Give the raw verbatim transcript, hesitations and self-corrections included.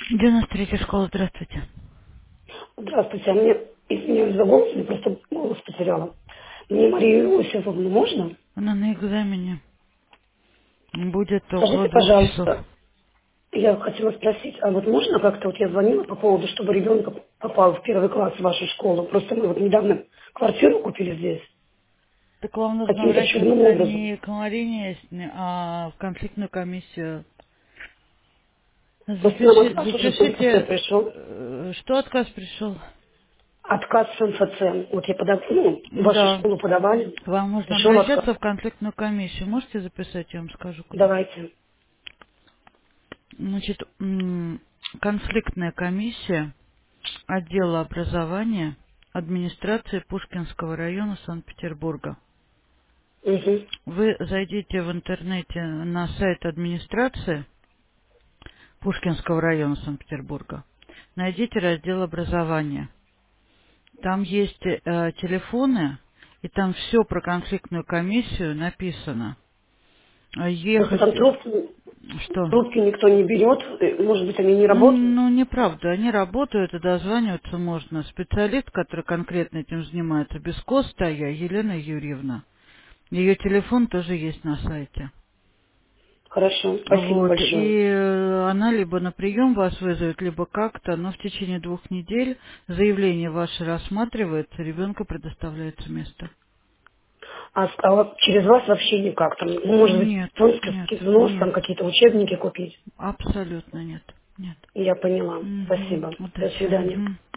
девяносто третья школа, здравствуйте. Здравствуйте, а мне, извиняюсь за голос, я просто голос потеряла. Мне Марию Иосифовну можно? Она на экзамене. Будет около Скажите, двух часов. пожалуйста, я хотела спросить, а вот можно как-то, вот я звонила по поводу, чтобы ребенок попал в первый класс в вашу школу. Просто мы вот недавно квартиру купили здесь, Так вам нужно каким-то чудным обращаться образом. не к Марине, а в конфликтную комиссию. Просто нам Запиши, отказ уже с МФЦ запишите, пришел. э, что отказ пришел? Отказ с МФЦ. Вот я подав... ну, в вашу Да. школу подавали, Вам нужно пришел отказ. обращаться в конфликтную комиссию. Можете записать, я вам скажу куда. Давайте. Значит, м, конфликтная комиссия отдела образования администрации Пушкинского района Санкт-Петербурга. Угу. Вы зайдите в интернете на сайт администрации Пушкинского района Санкт-Петербурга, найдите раздел образования. Там есть э, телефоны, и там все про конфликтную комиссию написано. А Просто Ехать, там э, трубки, что? трубки никто не берет, э, может быть, они не работают. Ну, неправда, они работают, и дозваниваться можно. Специалист, который конкретно этим занимается, без коста, я, Елена Юрьевна. Ее телефон тоже есть на сайте. Хорошо, спасибо Вот, большое. и э, она либо на прием вас вызовет, либо как-то, но в течение двух недель заявление ваше рассматривается, ребенку предоставляется место. А, с- а вот через вас вообще никак. Там, ну, может быть, Нет, нет, спонсорский взнос, нет, там какие-то учебники купить. абсолютно нет, нет. Я поняла. Мгм. Спасибо. До Удачи. свидания. Мгм.